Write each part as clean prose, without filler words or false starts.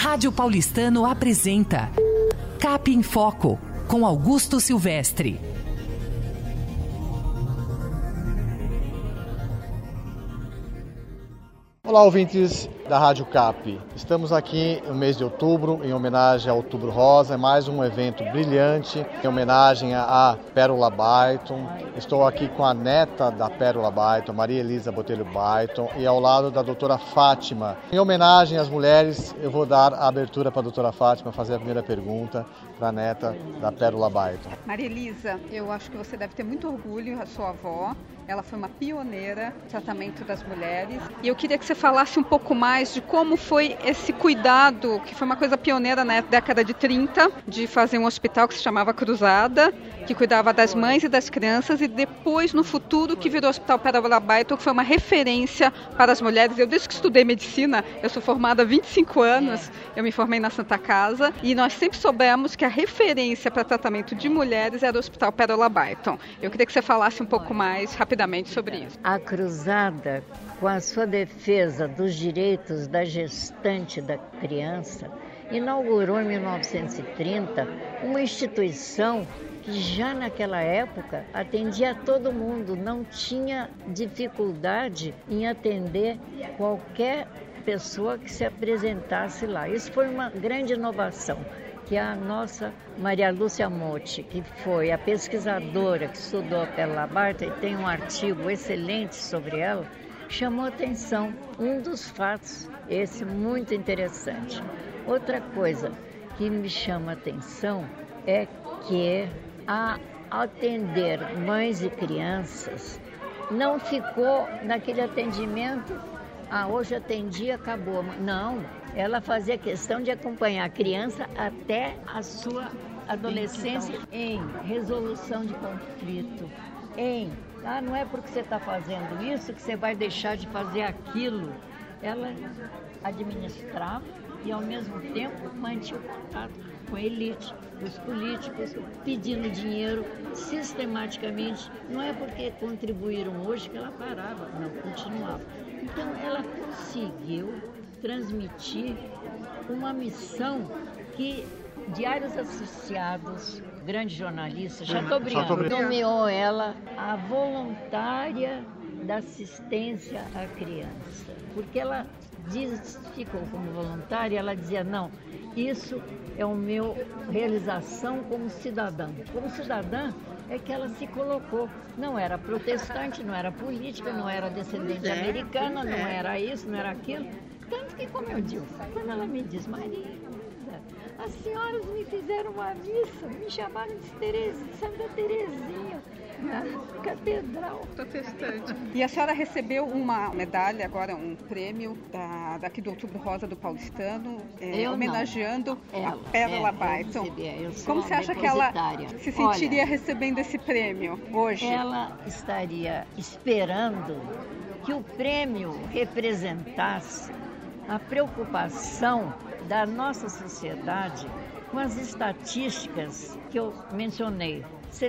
Rádio Paulistano apresenta CAP em Foco, com Augusto Silvestre. Olá, ouvintes da Rádio CAP. Estamos aqui no mês de outubro, em homenagem ao Outubro Rosa. É mais um evento brilhante, em homenagem à Pérola Baiton. Estou aqui com a neta da Pérola Baiton, Maria Elisa Botelho Baiton, e ao lado da doutora Fátima. Em homenagem às mulheres, eu vou dar a abertura para a doutora Fátima fazer a primeira pergunta para a neta da Pérola Baiton. Maria Elisa, eu acho que você deve ter muito orgulho da sua avó. Ela foi uma pioneira no tratamento das mulheres. E eu queria que você falasse um pouco mais de como foi esse cuidado, que foi uma coisa pioneira na década de 30, de fazer um hospital que se chamava Cruzada, que cuidava das mães e das crianças, e depois, no futuro, que virou o Hospital Pérola Baiton, que foi uma referência para as mulheres. Eu, desde que estudei medicina, eu sou formada há 25 anos, eu me formei na Santa Casa, e nós sempre soubemos que a referência para tratamento de mulheres era o Hospital Pérola Baiton. Eu queria que você falasse um pouco mais rapidamente sobre isso. A Cruzada, com a sua defesa dos direitos da gestante da criança, inaugurou em 1930 uma instituição que já naquela época atendia a todo mundo, não tinha dificuldade em atender qualquer pessoa que se apresentasse lá. Isso foi uma grande inovação, que a nossa Maria Lúcia Motti, que foi a pesquisadora que estudou a Pérola Baiton e tem um artigo excelente sobre ela, chamou atenção. Um dos fatos, esse muito interessante. Outra coisa que me chama atenção é que a atender mães e crianças não ficou naquele atendimento, hoje atendi, acabou. Não, ela fazia questão de acompanhar a criança até a sua adolescência em resolução de conflito, não é porque você está fazendo isso que você vai deixar de fazer aquilo. Ela administrava e, ao mesmo tempo, mantinha o contato com a elite, os políticos, pedindo dinheiro sistematicamente. Não é porque contribuíram hoje que ela parava, não, continuava. Então, ela conseguiu transmitir uma missão que Diários Associados, grande jornalista, Chateaubriand, nomeou ela a voluntária da assistência à criança, porque ela ficou como voluntária. Ela dizia, não, isso é o meu realização como cidadã. Como cidadã é que ela se colocou. Não era protestante, não era política, não era descendente americana, não era isso, não era aquilo. Tanto que, como eu digo, quando ela me diz, Maria, as senhoras me fizeram uma missa, me chamaram de Santa Terezinha, na catedral. Protestante. E a senhora recebeu uma medalha, agora um prêmio daqui do Outubro Rosa do Paulistano, homenageando a Pérola Baiton. Como você acha que ela se sentiria recebendo esse prêmio hoje? Ela estaria esperando que o prêmio representasse a preocupação da nossa sociedade com as estatísticas que eu mencionei.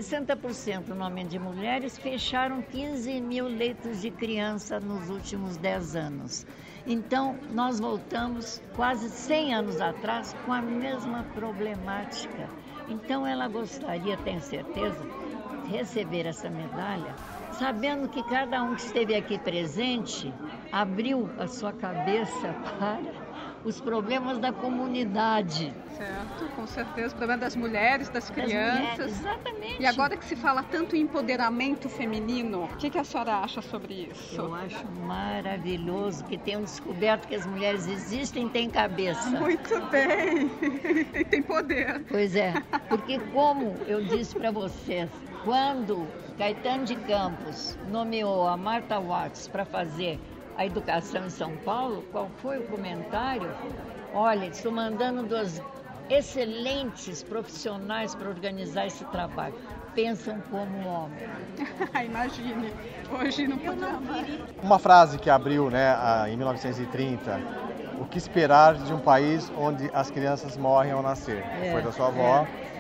60% no aumento de mulheres, fecharam 15 mil leitos de criança nos últimos 10 anos. Então, nós voltamos quase 100 anos atrás com a mesma problemática. Então, ela gostaria, tenho certeza, de receber essa medalha, sabendo que cada um que esteve aqui presente abriu a sua cabeça para os problemas da comunidade. Certo, com certeza, o problema das mulheres, das crianças. Exatamente. E agora que se fala tanto em empoderamento feminino, o que a senhora acha sobre isso? Eu acho maravilhoso que tenham descoberto que as mulheres existem e têm cabeça. Muito bem, e tem poder. Pois é, porque como eu disse para vocês, quando Caetano de Campos nomeou a Martha Watts para fazer a educação em São Paulo, qual foi o comentário? Olha, estou mandando duas excelentes profissionais para organizar esse trabalho. Pensam como homem. Imagine, hoje não podemos. Uma frase que abriu, em 1930, o que esperar de um país onde as crianças morrem ao nascer? Foi da sua avó.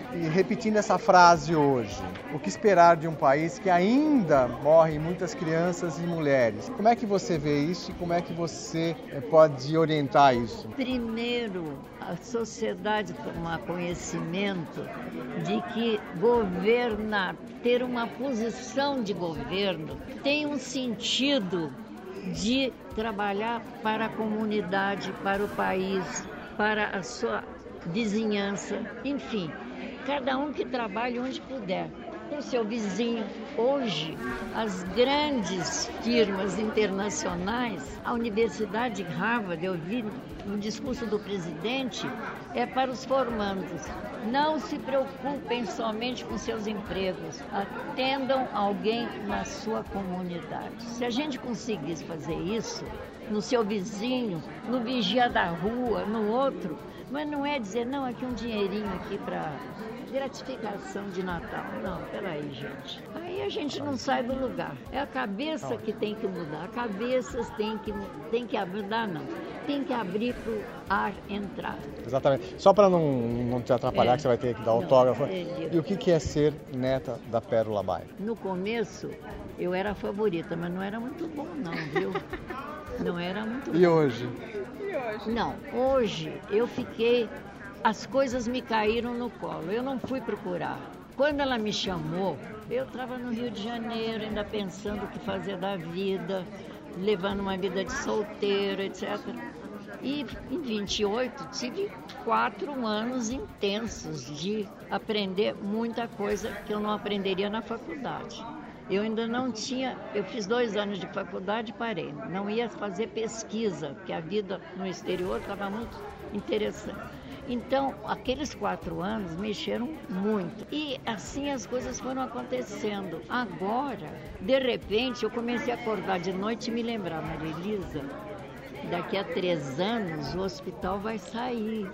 E repetindo essa frase hoje, o que esperar de um país que ainda morrem muitas crianças e mulheres? Como é que você vê isso e como é que você pode orientar isso? Primeiro, a sociedade tomar conhecimento de que governar, ter uma posição de governo, tem um sentido de trabalhar para a comunidade, para o país, para a sua vizinhança, enfim, cada um que trabalhe onde puder, com o seu vizinho. Hoje, as grandes firmas internacionais, a Universidade de Harvard, eu vi no discurso do presidente, é para os formandos. Não se preocupem somente com seus empregos, atendam alguém na sua comunidade. Se a gente conseguisse fazer isso, no seu vizinho, no vigia da rua, no outro, mas não é dizer, não, aqui um dinheirinho aqui para gratificação de Natal. Não, peraí, gente. Aí a gente não sai do lugar. É a cabeça que tem que mudar. A cabeça tem que mudar, não. Tem que abrir para o ar entrar. Exatamente. Só para não te atrapalhar, que você vai ter que dar autógrafo. E o que é ser neta da Pérola Baito? No começo, eu era a favorita, mas não era muito bom, não, viu? Não era muito bom. E hoje? Não, hoje eu fiquei... As coisas me caíram no colo, eu não fui procurar. Quando ela me chamou, eu estava no Rio de Janeiro, ainda pensando o que fazer da vida, levando uma vida de solteiro, etc. E em 28 tive 4 anos intensos de aprender muita coisa que eu não aprenderia na faculdade. Eu ainda não tinha, eu fiz 2 anos de faculdade e parei. Não ia fazer pesquisa, porque a vida no exterior estava muito interessante. Então, aqueles 4 anos mexeram muito. E assim as coisas foram acontecendo. Agora, de repente, eu comecei a acordar de noite e me lembrar, Maria Elisa, daqui a 3 anos o hospital vai sair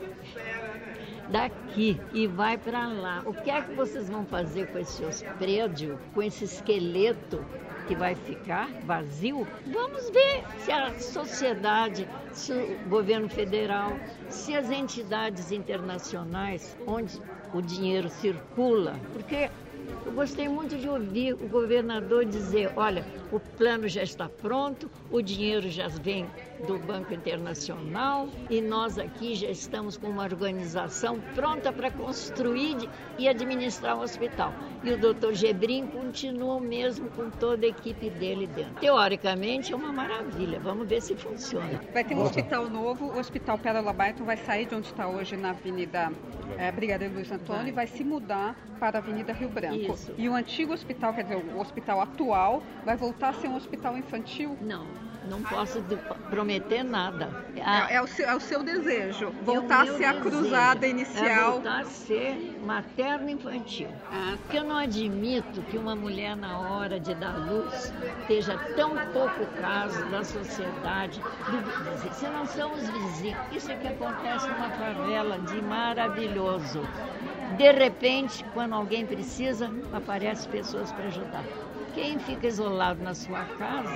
daqui e vai para lá. O que é que vocês vão fazer com esse prédio, com esse esqueleto que vai ficar vazio? Vamos ver se a sociedade, se o governo federal, se as entidades internacionais, onde o dinheiro circula, porque eu gostei muito de ouvir o governador dizer, olha, o plano já está pronto, o dinheiro já vem do Banco Internacional e nós aqui já estamos com uma organização pronta para construir e administrar o hospital. E o doutor Gebrim continua mesmo com toda a equipe dele dentro. Teoricamente é uma maravilha, vamos ver se funciona. Vai ter um hospital novo, o Hospital Pérola Baito vai sair de onde está hoje na Avenida Brigadeiro Luiz Antônio e vai se mudar para a Avenida Rio Branco. Isso. E o antigo hospital, quer dizer, o hospital atual, vai voltar a ser um hospital infantil? Não posso prometer nada. É o seu desejo, voltar a ser a cruzada inicial. Voltar a ser materno-infantil. Porque eu não admito que uma mulher, na hora de dar luz, esteja tão pouco caso da sociedade, se não são os vizinhos. Isso é que acontece numa favela de maravilhoso. De repente, quando alguém precisa, aparecem pessoas para ajudar. Quem fica isolado na sua casa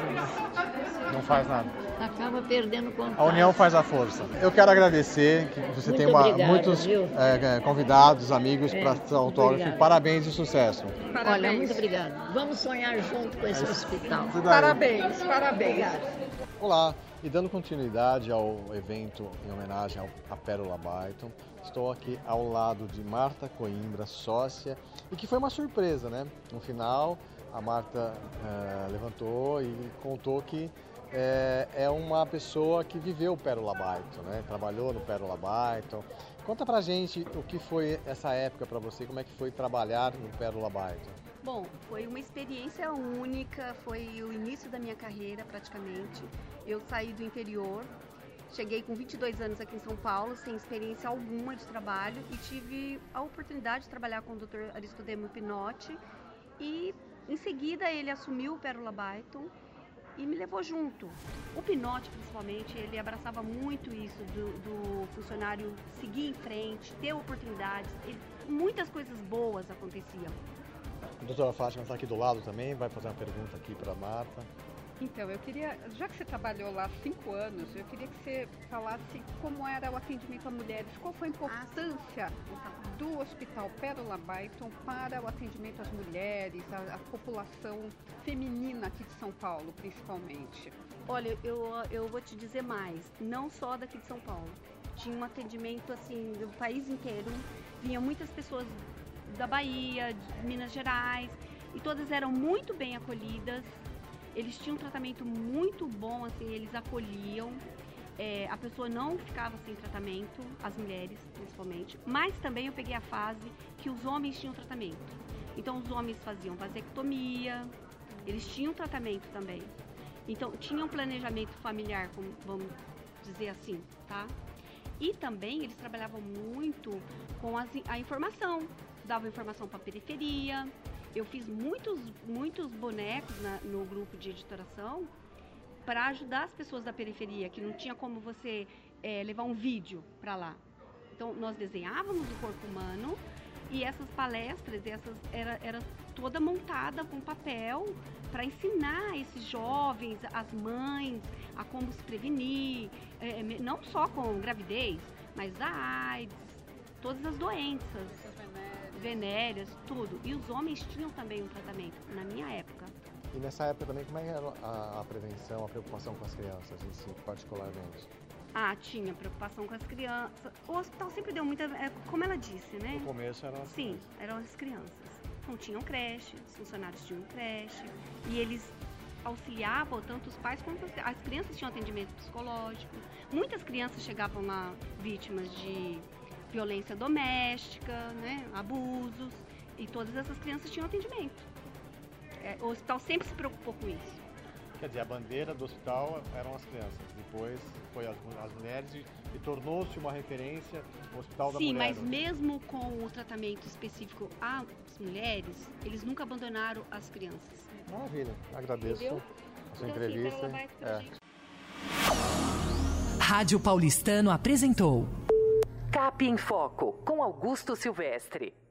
não faz nada. Acaba perdendo contato. A união faz a força. Eu quero agradecer que você tem muitos convidados, amigos para dar autógrafo. Parabéns e sucesso. Parabéns. Olha, muito obrigada. Vamos sonhar junto com esse hospital. Parabéns. Obrigada. Olá, e dando continuidade ao evento em homenagem à Pérola Baito, estou aqui ao lado de Marta Coimbra, sócia, e que foi uma surpresa, né? No final, a Marta levantou e contou que é uma pessoa que viveu o Pérola Baito, né? Trabalhou no Pérola Baito. Conta pra gente o que foi essa época para você, como é que foi trabalhar no Pérola Baito. Bom, foi uma experiência única, foi o início da minha carreira praticamente. Eu saí do interior, cheguei com 22 anos aqui em São Paulo, sem experiência alguma de trabalho e tive a oportunidade de trabalhar com o Dr. Aristodemo Pinotti e em seguida ele assumiu o Pérola Baito e me levou junto. O Pinotti, principalmente, ele abraçava muito isso do funcionário seguir em frente, ter oportunidades, muitas coisas boas aconteciam. A doutora Fátima está aqui do lado também, vai fazer uma pergunta aqui para a Marta. Então, eu queria, já que você trabalhou lá 5 anos, eu queria que você falasse como era o atendimento a mulheres, qual foi a importância do Hospital Pérola Baiton para o atendimento às mulheres, à população feminina aqui de São Paulo, principalmente. Olha, eu vou te dizer mais, não só daqui de São Paulo. Tinha um atendimento assim do país inteiro, vinham muitas pessoas da Bahia, de Minas Gerais, e todas eram muito bem acolhidas. Eles tinham um tratamento muito bom, assim, eles acolhiam. A pessoa não ficava sem tratamento, as mulheres principalmente. Mas também eu peguei a fase que os homens tinham tratamento. Então os homens faziam vasectomia, eles tinham tratamento também. Então tinha um planejamento familiar, como vamos dizer assim, tá? E também eles trabalhavam muito com a informação, davam informação para a periferia. Eu fiz muitos bonecos no grupo de editoração para ajudar as pessoas da periferia, que não tinha como você levar um vídeo para lá. Então nós desenhávamos o corpo humano e essas palestras era toda montada com papel para ensinar esses jovens, as mães, a como se prevenir, não só com gravidez, mas a AIDS, todas as doenças, venéreas, tudo. E os homens tinham também um tratamento, na minha época. E nessa época também, como é que era a prevenção, a preocupação com as crianças em si, particularmente? Tinha preocupação com as crianças. O hospital sempre deu muita... como ela disse, né? No começo eram as crianças. Sim, eram as crianças. Não tinham creche, os funcionários tinham creche. E eles auxiliavam tanto os pais quanto as crianças tinham atendimento psicológico. Muitas crianças chegavam lá vítimas de violência doméstica, né? Abusos. E todas essas crianças tinham atendimento. O hospital sempre se preocupou com isso. Quer dizer, a bandeira do hospital eram as crianças, depois foi as mulheres e tornou-se uma referência o Hospital da Mulher. Sim, mas mesmo com o tratamento específico às mulheres, eles nunca abandonaram as crianças. Maravilha, agradeço. Entendeu? A sua entrevista. Rádio Paulistano apresentou CAP em Foco, com Augusto Silvestre.